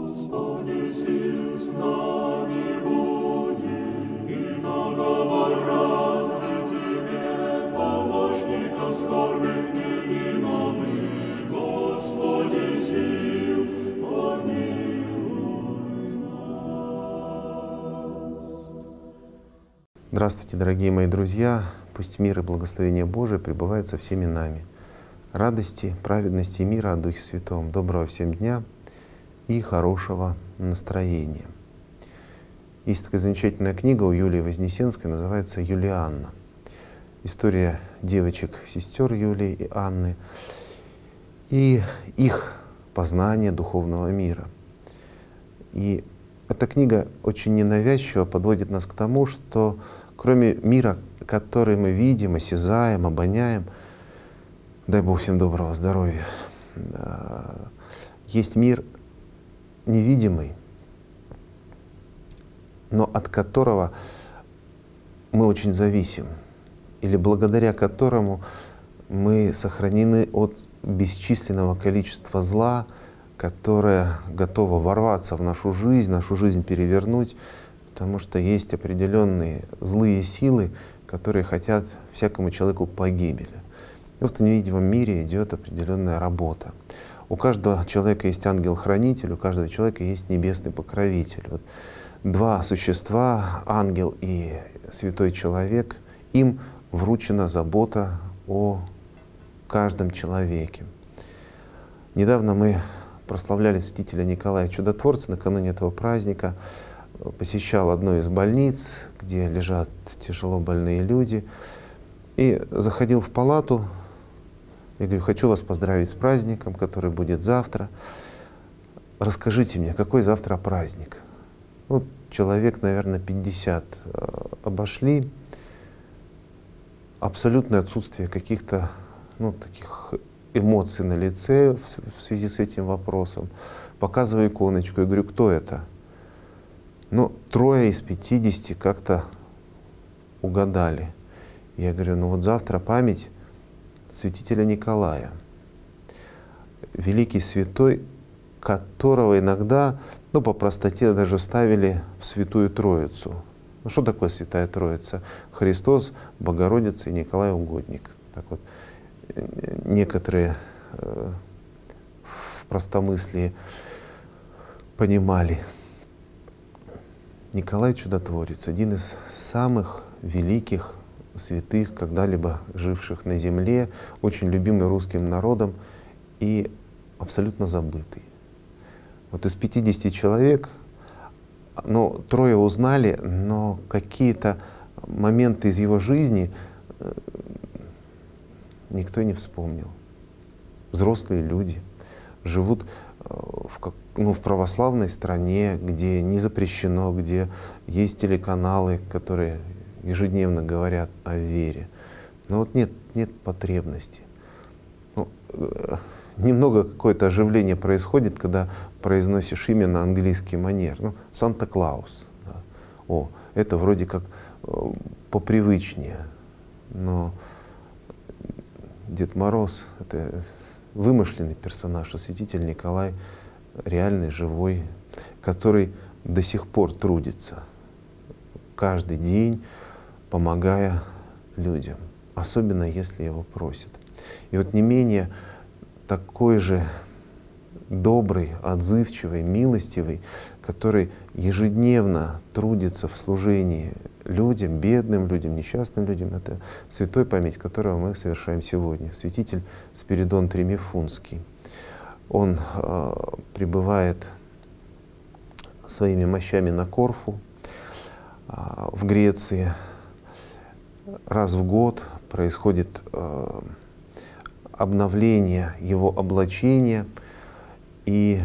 Господи, сил с нами будет, и наговор разный Тебе, помощником скорбных невидимым, Господи, сил, помилуй нас. Здравствуйте, дорогие мои друзья! Пусть мир и благословение Божие пребывают со всеми нами. Радости, праведности и мира от Духе Святом. Доброго всем дня и хорошего настроения. Есть такая замечательная книга у Юлии Вознесенской, называется «Юлианна». История девочек-сестер Юлии и Анны и их познание духовного мира. И эта книга очень ненавязчиво подводит нас к тому, что кроме мира, который мы видим, осязаем, обоняем, дай Бог всем доброго здоровья, есть мир невидимый, но от которого мы очень зависим, или благодаря которому мы сохранены от бесчисленного количества зла, которое готово ворваться в нашу жизнь перевернуть, потому что есть определенные злые силы, которые хотят всякому человеку погибели. И вот в невидимом мире идет определенная работа. У каждого человека есть ангел-хранитель, у каждого человека есть небесный покровитель. Вот два существа, ангел и святой человек, им вручена забота о каждом человеке. Недавно мы прославляли святителя Николая Чудотворца. Накануне этого праздника посещал одну из больниц, где лежат тяжело больные люди, и заходил в палату. Я говорю: хочу вас поздравить с праздником, который будет завтра. Расскажите мне, какой завтра праздник? Вот человек, наверное, 50 обошли. Абсолютное отсутствие каких-то таких эмоций на лице в связи с этим вопросом. Показываю иконочку и говорю: кто это? Трое из 50 как-то угадали. Я говорю: вот завтра память святителя Николая, великий святой, которого иногда, по простоте даже ставили в Святую Троицу. Что такое Святая Троица? Христос, Богородица и Николай Угодник. Так вот, некоторые в простомыслии понимали. Николай Чудотворец — один из самых великих святых, когда-либо живших на земле, очень любимый русским народом и абсолютно забытый. Вот из 50 человек, трое узнали, но какие-то моменты из его жизни никто не вспомнил. Взрослые люди живут в православной стране, где не запрещено, где есть телеканалы, которые ежедневно говорят о вере. Но нет потребности. Немного какое-то оживление происходит, когда произносишь имя на английский манер. Санта-Клаус. Да. Это вроде как попривычнее. Но Дед Мороз — это вымышленный персонаж, а святитель Николай — реальный, живой, который до сих пор трудится каждый день, помогая людям, особенно если его просят. И вот не менее такой же добрый, отзывчивый, милостивый, который ежедневно трудится в служении людям, бедным людям, несчастным людям, это святой, память которого мы совершаем сегодня, святитель Спиридон Тремифунский. Он пребывает своими мощами на Корфу, в Греции. Раз в год происходит обновление его облачения, и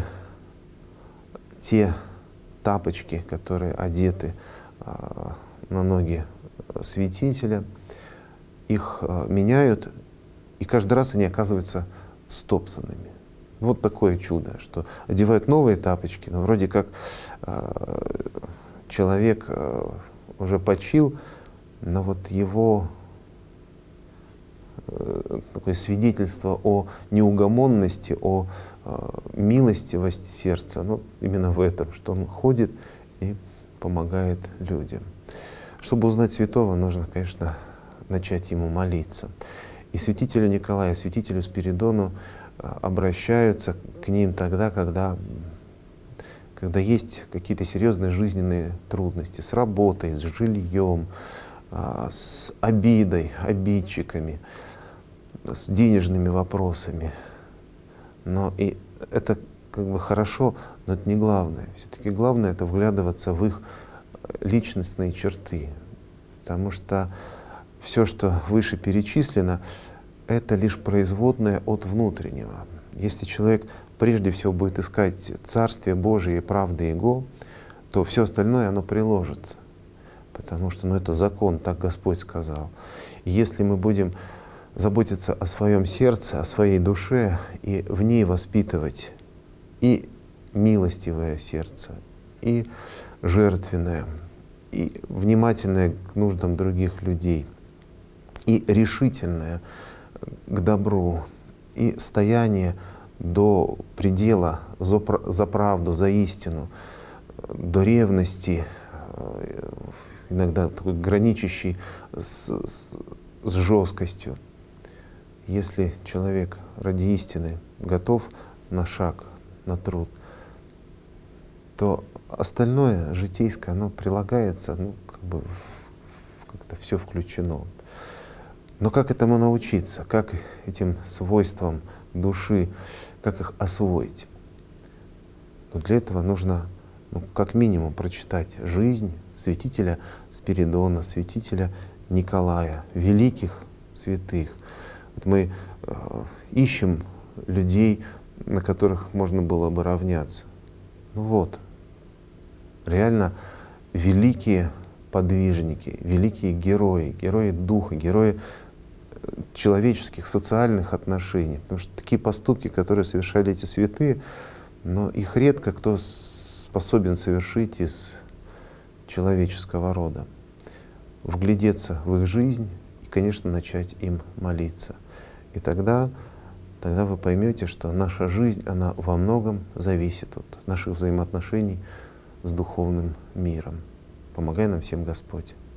те тапочки, которые одеты на ноги святителя, их меняют, и каждый раз они оказываются стоптанными. Вот такое чудо, что одевают новые тапочки, но вроде как человек уже почил, но вот его такое свидетельство о неугомонности, о милостивость сердца, ну, именно в этом, что он ходит и помогает людям. Чтобы узнать святого, нужно, конечно, начать ему молиться. И святителю Николаю, святителю Спиридону обращаются к ним тогда, когда есть какие-то серьезные жизненные трудности с работой, с жильем, с обидой, обидчиками, с денежными вопросами. Но и это как бы хорошо, но это не главное. Все-таки главное — это вглядываться в их личностные черты. Потому что все, что выше перечислено, это лишь производное от внутреннего. Если человек прежде всего будет искать Царствие Божие и правды Его, то все остальное оно приложится. Потому что это закон, так Господь сказал. Если мы будем заботиться о своем сердце, о своей душе и в ней воспитывать и милостивое сердце, и жертвенное, и внимательное к нуждам других людей, и решительное к добру, и стояние до предела за правду, за истину, до ревности, иногда такой граничащий с жесткостью. Если человек ради истины готов на шаг, на труд, то остальное житейское, оно прилагается, как-то все включено. Но как этому научиться? Как этим свойствам души, как их освоить? Но для этого нужно, как минимум, прочитать жизнь святителя Спиридона, святителя Николая, великих святых. Вот мы ищем людей, на которых можно было бы равняться. Реально великие подвижники, великие герои, герои духа, герои человеческих, социальных отношений. Потому что такие поступки, которые совершали эти святые, но их редко кто способен совершить из человеческого рода. Вглядеться в их жизнь и, конечно, начать им молиться. И тогда вы поймете, что наша жизнь, она во многом зависит от наших взаимоотношений с духовным миром. Помогай нам всем Господь.